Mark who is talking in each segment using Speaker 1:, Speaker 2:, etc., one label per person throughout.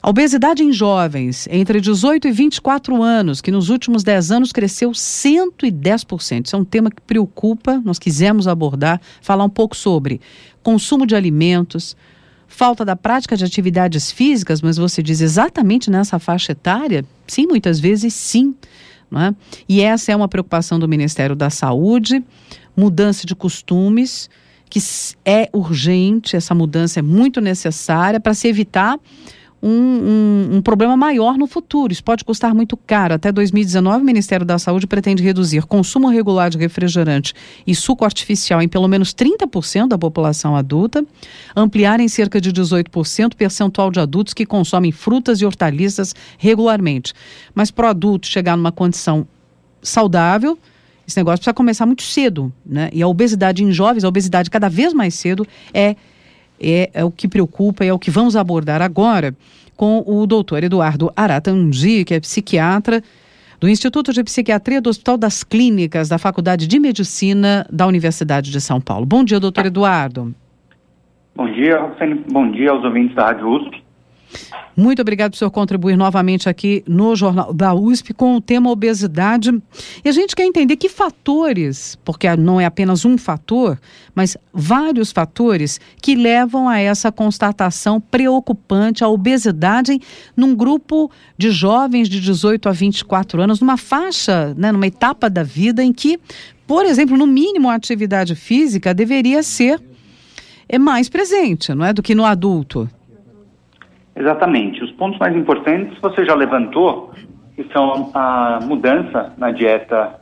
Speaker 1: A obesidade em jovens entre 18 e 24 anos, que nos últimos 10 anos cresceu 110%. Isso é um tema que preocupa, nós quisemos abordar, falar um pouco sobre consumo de alimentos, falta da prática de atividades físicas, mas você diz exatamente nessa faixa etária? Sim, muitas vezes sim. Não é? E essa é uma preocupação do Ministério da Saúde, mudança de costumes, que é urgente, essa mudança é muito necessária para se evitar um problema maior no futuro. Isso pode custar muito caro. Até 2019, o Ministério da Saúde pretende reduzir consumo regular de refrigerante e suco artificial em pelo menos 30% da população adulta, ampliar em cerca de 18% o percentual de adultos que consomem frutas e hortaliças regularmente. Mas para o adulto chegar numa condição saudável, esse negócio precisa começar muito cedo, né? E a obesidade em jovens, a obesidade cada vez mais cedo é o que preocupa e é o que vamos abordar agora com o doutor Eduardo Aratangi, que é psiquiatra do Instituto de Psiquiatria do Hospital das Clínicas da Faculdade de Medicina da Universidade de São Paulo. Bom dia, doutor Eduardo.
Speaker 2: Bom dia, Roxane. Bom dia aos ouvintes da Rádio USP.
Speaker 1: Muito obrigado por senhor contribuir novamente aqui no Jornal da USP com o tema obesidade. E a gente quer entender que fatores, porque não é apenas um fator, mas vários fatores que levam a essa constatação preocupante, a obesidade num grupo de jovens de 18 a 24 anos, numa faixa, né, numa etapa da vida em que, por exemplo, no mínimo a atividade física deveria ser mais presente, não é, do que no adulto.
Speaker 2: Exatamente. Os pontos mais importantes você já levantou, que são a mudança na dieta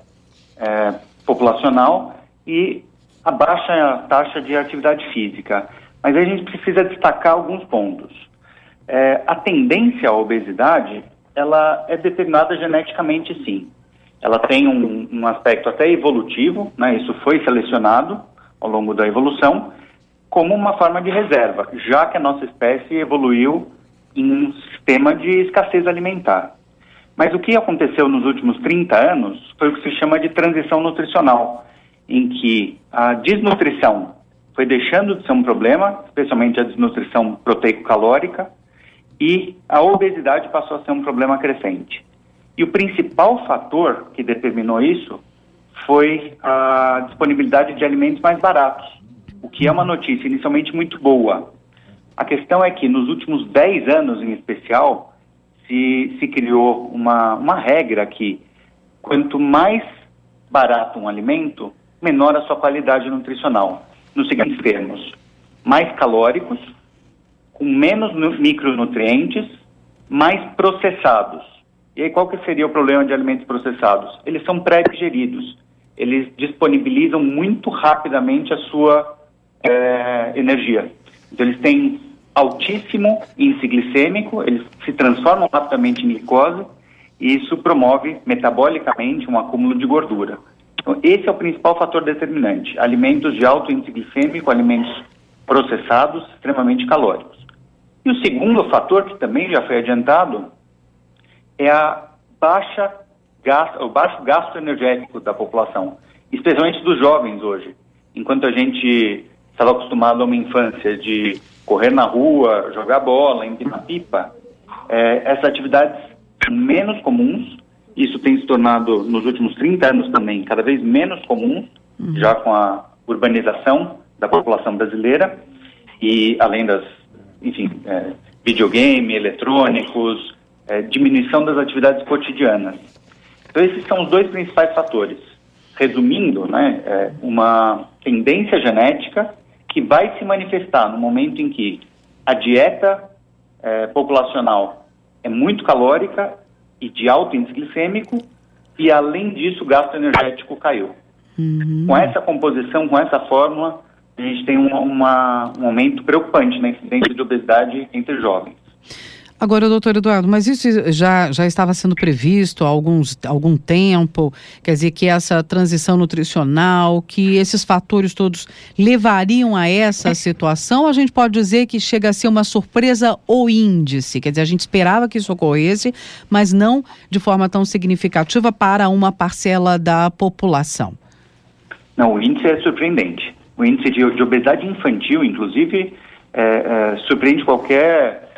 Speaker 2: populacional e a baixa taxa de atividade física. Mas aí a gente precisa destacar alguns pontos. A tendência à obesidade, ela é determinada geneticamente, sim. Ela tem um aspecto até evolutivo, né? Isso foi selecionado ao longo da evolução como uma forma de reserva, já que a nossa espécie evoluiu em um sistema de escassez alimentar. Mas o que aconteceu nos últimos 30 anos foi o que se chama de transição nutricional, em que a desnutrição foi deixando de ser um problema, especialmente a desnutrição proteico-calórica, e a obesidade passou a ser um problema crescente. E o principal fator que determinou isso foi a disponibilidade de alimentos mais baratos, o que é uma notícia inicialmente muito boa. A questão é que nos últimos 10 anos, em especial, se criou uma regra que quanto mais barato um alimento, menor a sua qualidade nutricional. Nos seguintes termos: mais calóricos, com menos micronutrientes, mais processados. E aí qual que seria o problema de alimentos processados? Eles são pré-digeridos. Eles disponibilizam muito rapidamente a sua energia. Então eles têm altíssimo índice glicêmico, eles se transformam rapidamente em glicose e isso promove metabolicamente um acúmulo de gordura. Então esse é o principal fator determinante: alimentos de alto índice glicêmico, alimentos processados, extremamente calóricos. E o segundo fator, que também já foi adiantado, é o baixo gasto energético da população, especialmente dos jovens hoje. Enquanto a gente estava acostumado a uma infância de correr na rua, jogar bola, empinar pipa, essas atividades são menos comuns. Isso tem se tornado, nos últimos 30 anos também, cada vez menos comum, já com a urbanização da população brasileira, e além das, videogame, eletrônicos, diminuição das atividades cotidianas. Então esses são os dois principais fatores. Resumindo, uma tendência genética que vai se manifestar no momento em que a dieta populacional é muito calórica e de alto índice glicêmico, e além disso o gasto energético caiu. Com essa composição, com essa fórmula, a gente tem um aumento preocupante na incidência de obesidade entre jovens.
Speaker 1: Agora, doutor Eduardo, mas isso já estava sendo previsto há algum tempo? Quer dizer, que essa transição nutricional, que esses fatores todos levariam a essa situação? Ou a gente pode dizer que chega a ser uma surpresa ou índice? Quer dizer, a gente esperava que isso ocorresse, mas não de forma tão significativa para uma parcela da população.
Speaker 2: Não, o índice é surpreendente. O índice de obesidade infantil, inclusive, surpreende qualquer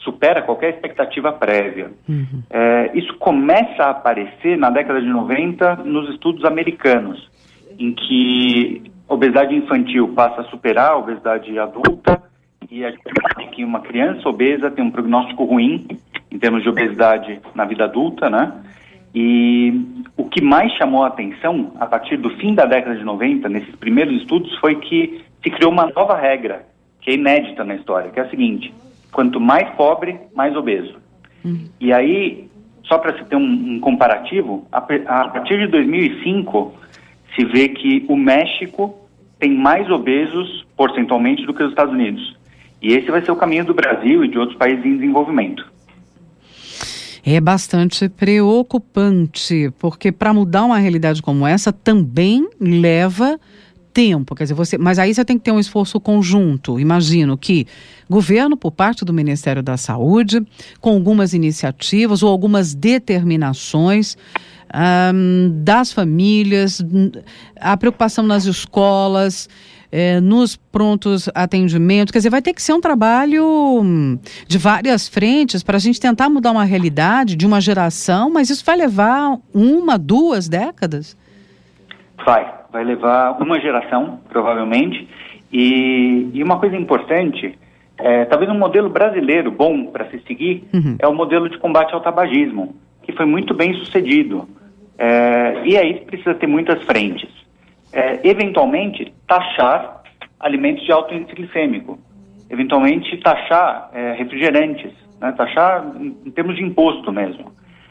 Speaker 2: supera qualquer expectativa prévia. Isso começa a aparecer na década de 90 nos estudos americanos, em que a obesidade infantil passa a superar a obesidade adulta, e a gente sabe que uma criança obesa tem um prognóstico ruim em termos de obesidade na vida adulta, né? E o que mais chamou a atenção, a partir do fim da década de 90, nesses primeiros estudos, foi que se criou uma nova regra, que é inédita na história, que é a seguinte: quanto mais pobre, mais obeso. E aí, só para se ter um comparativo, a partir de 2005, se vê que o México tem mais obesos porcentualmente do que os Estados Unidos. E esse vai ser o caminho do Brasil e de outros países em desenvolvimento.
Speaker 1: É bastante preocupante, porque para mudar uma realidade como essa também leva tempo. Quer dizer, mas aí você tem que ter um esforço conjunto. Imagino que governo, por parte do Ministério da Saúde, com algumas iniciativas ou algumas determinações das famílias, a preocupação nas escolas, nos prontos atendimentos. Quer dizer, vai ter que ser um trabalho de várias frentes para a gente tentar mudar uma realidade de uma geração, mas isso vai levar 1, 2 décadas?
Speaker 2: Vai levar uma geração, provavelmente, e uma coisa importante, talvez um modelo brasileiro bom para se seguir, é o modelo de combate ao tabagismo, que foi muito bem sucedido, e aí precisa ter muitas frentes. Eventualmente, taxar alimentos de alto índice glicêmico, eventualmente taxar refrigerantes, né? Taxar em termos de imposto mesmo.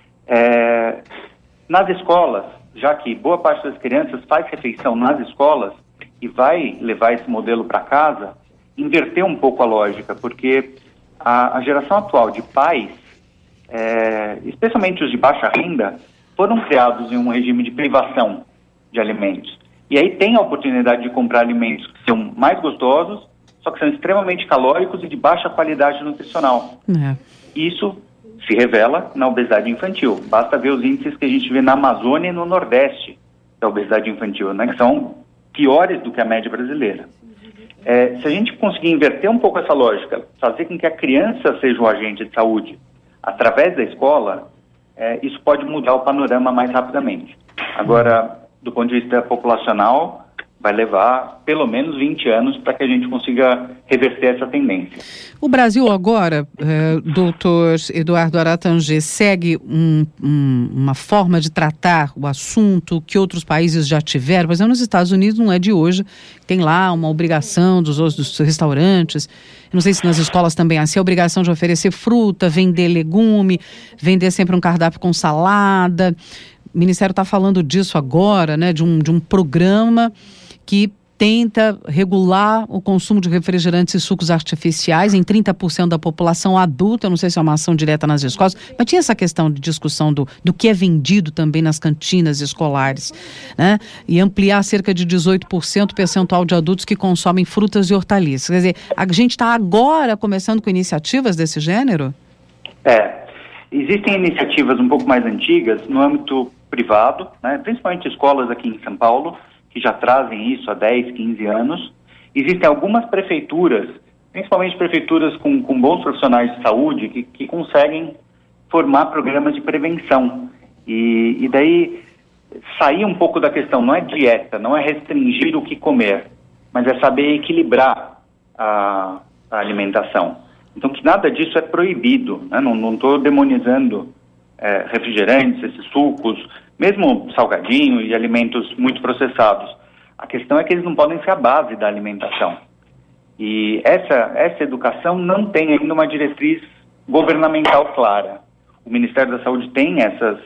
Speaker 2: Nas escolas, já que boa parte das crianças faz refeição nas escolas e vai levar esse modelo para casa, inverter um pouco a lógica, porque a geração atual de pais, especialmente os de baixa renda, foram criados em um regime de privação de alimentos. E aí tem a oportunidade de comprar alimentos que são mais gostosos, só que são extremamente calóricos e de baixa qualidade nutricional. Isso se revela na obesidade infantil. Basta ver os índices que a gente vê na Amazônia e no Nordeste da obesidade infantil, né, que são piores do que a média brasileira. Se a gente conseguir inverter um pouco essa lógica, fazer com que a criança seja o agente de saúde através da escola, isso pode mudar o panorama mais rapidamente. Agora, do ponto de vista populacional, vai levar pelo menos 20 anos para que a gente consiga reverter essa tendência.
Speaker 1: O Brasil agora, doutor Eduardo Aratangê, segue uma forma de tratar o assunto que outros países já tiveram. Por exemplo, nos Estados Unidos não é de hoje, tem lá uma obrigação dos restaurantes, não sei se nas escolas também é assim, a obrigação de oferecer fruta, vender legume, vender sempre um cardápio com salada. O Ministério está falando disso agora, né, de um programa que tenta regular o consumo de refrigerantes e sucos artificiais em 30% da população adulta. Eu não sei se é uma ação direta nas escolas, mas tinha essa questão de discussão do que é vendido também nas cantinas escolares, né? E ampliar cerca de 18% o percentual de adultos que consomem frutas e hortaliças. Quer dizer, a gente está agora começando com iniciativas desse gênero?
Speaker 2: Existem iniciativas um pouco mais antigas no âmbito privado, né? Principalmente escolas aqui em São Paulo, que já trazem isso há 10, 15 anos. Existem algumas prefeituras, principalmente prefeituras com bons profissionais de saúde, que conseguem formar programas de prevenção. E daí sair um pouco da questão, não é dieta, não é restringir o que comer, mas é saber equilibrar a alimentação. Então, que nada disso é proibido, né? Não estou demonizando refrigerantes, esses sucos, mesmo salgadinho e alimentos muito processados. A questão é que eles não podem ser a base da alimentação. E essa educação não tem ainda uma diretriz governamental clara. O Ministério da Saúde tem essas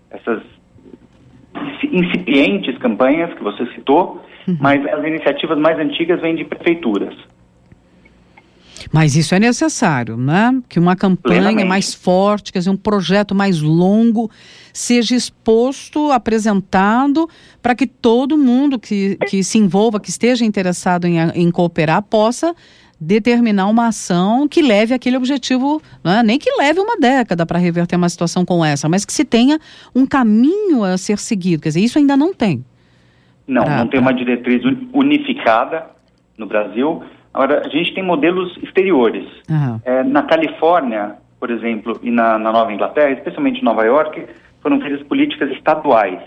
Speaker 2: incipientes campanhas que você citou, mas as iniciativas mais antigas vêm de prefeituras.
Speaker 1: Mas isso é necessário, né? Que uma campanha mais forte, quer dizer, um projeto mais longo seja exposto, apresentado, para que todo mundo que se envolva, que esteja interessado em cooperar, possa determinar uma ação que leve aquele objetivo, né? Nem que leve uma década para reverter uma situação como essa, mas que se tenha um caminho a ser seguido. Quer dizer, isso ainda não tem.
Speaker 2: Não tem uma diretriz unificada no Brasil. Agora, a gente tem modelos exteriores. Na Califórnia, por exemplo, e na Nova Inglaterra, especialmente em Nova York, foram feitas políticas estaduais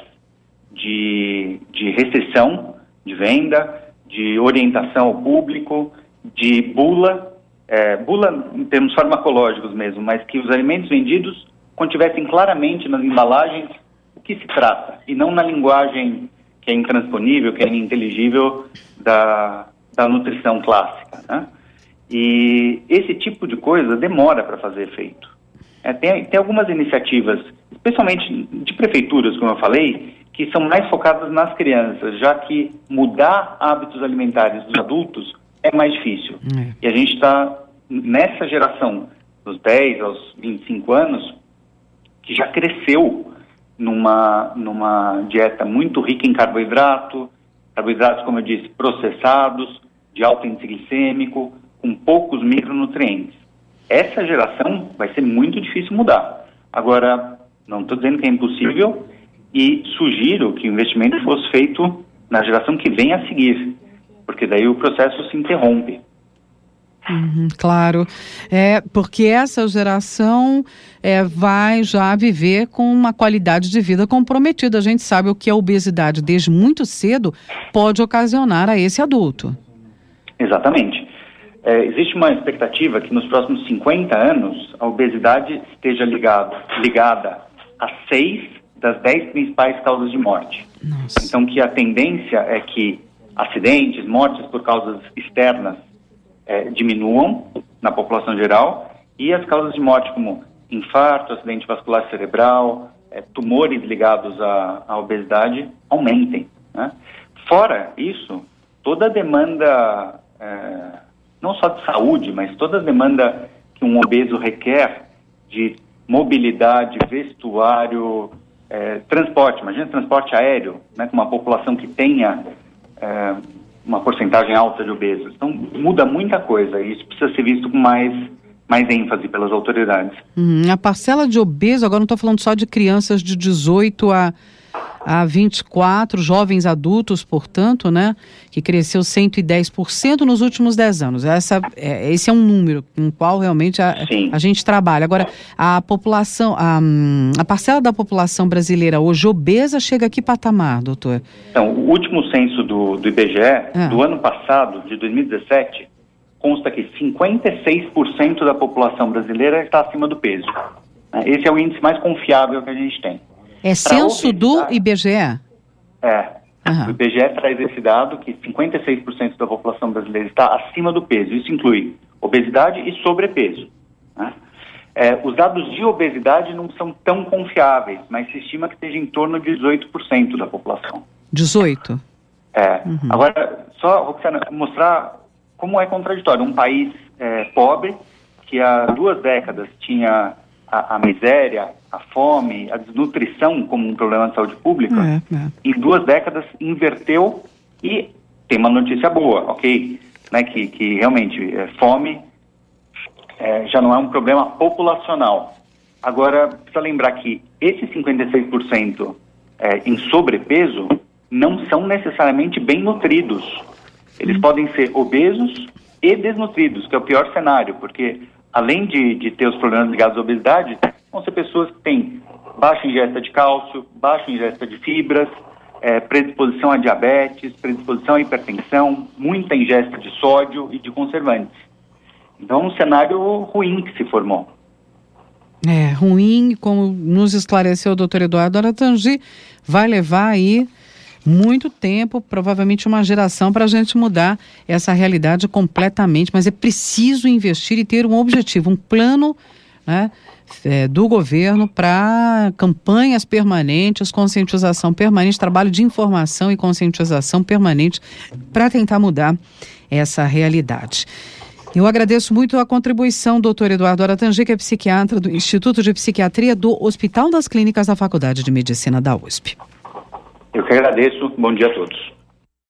Speaker 2: de restrição de venda, de orientação ao público, de bula em termos farmacológicos mesmo, mas que os alimentos vendidos contivessem claramente nas embalagens o que se trata, e não na linguagem que é intransponível, que é ininteligível da nutrição clássica, né? E esse tipo de coisa demora para fazer efeito. Tem algumas iniciativas, especialmente de prefeituras, como eu falei, que são mais focadas nas crianças, já que mudar hábitos alimentares dos adultos é mais difícil. E a gente está nessa geração, dos 10 aos 25 anos, que já cresceu numa dieta muito rica em carboidratos, como eu disse, processados, de alto índice glicêmico, com poucos micronutrientes. Essa geração vai ser muito difícil mudar. Agora, não estou dizendo que é impossível e sugiro que o investimento fosse feito na geração que vem a seguir, porque daí o processo se interrompe.
Speaker 1: Claro, porque essa geração vai já viver com uma qualidade de vida comprometida. A gente sabe o que a obesidade desde muito cedo pode ocasionar a esse adulto.
Speaker 2: Exatamente. Existe uma expectativa que nos próximos 50 anos a obesidade esteja ligada a 6 das 10 principais causas de morte.
Speaker 1: Nossa.
Speaker 2: Então que a tendência é que acidentes, mortes por causas externas diminuam na população geral, e as causas de morte como infarto, acidente vascular cerebral, tumores ligados à obesidade aumentem, né? Fora isso, toda a demanda, não só de saúde, mas toda a demanda que um obeso requer de mobilidade, vestuário, transporte, imagina transporte aéreo, né, com uma população que tenha uma porcentagem alta de obesos. Então, muda muita coisa e isso precisa ser visto com mais ênfase pelas autoridades.
Speaker 1: A parcela de obesos, agora não estou falando só de crianças de 18 a 24, jovens adultos, portanto, né, que cresceu 110% nos últimos 10 anos. Esse é um número com o qual realmente a gente trabalha. Agora, a população, a parcela da população brasileira hoje obesa chega a que patamar, doutor?
Speaker 2: Então, o último censo do IBGE, do ano passado, de 2017, consta que 56% da população brasileira está acima do peso. Esse é o índice mais confiável que a gente tem.
Speaker 1: É censo do IBGE?
Speaker 2: O IBGE traz esse dado que 56% da população brasileira está acima do peso. Isso inclui obesidade e sobrepeso, né? Os dados de obesidade não são tão confiáveis, mas se estima que esteja em torno de 18% da população.
Speaker 1: 18%?
Speaker 2: Agora, só, Roxana, mostrar como é contraditório. Um país pobre, que há 2 décadas tinha a miséria, a fome, a desnutrição como um problema de saúde pública, em 2 décadas inverteu, e tem uma notícia boa, ok? Né, que realmente fome já não é um problema populacional. Agora, precisa lembrar que esses 56% em sobrepeso não são necessariamente bem nutridos. Eles podem ser obesos e desnutridos, que é o pior cenário, porque além de ter os problemas ligados à obesidade, vão ser pessoas que têm baixa ingesta de cálcio, baixa ingesta de fibras, predisposição a diabetes, predisposição à hipertensão, muita ingesta de sódio e de conservantes. Então, um cenário ruim que se formou.
Speaker 1: Ruim, como nos esclareceu o doutor Eduardo Aratangi, vai levar aí muito tempo, provavelmente uma geração, para a gente mudar essa realidade completamente, mas é preciso investir e ter um objetivo, um plano, né, do governo para campanhas permanentes, conscientização permanente, trabalho de informação e conscientização permanente para tentar mudar essa realidade. Eu agradeço muito a contribuição, doutor Eduardo Aratangi, que é psiquiatra do Instituto de Psiquiatria do Hospital das Clínicas da Faculdade de Medicina da USP.
Speaker 2: Eu que agradeço. Bom dia a todos.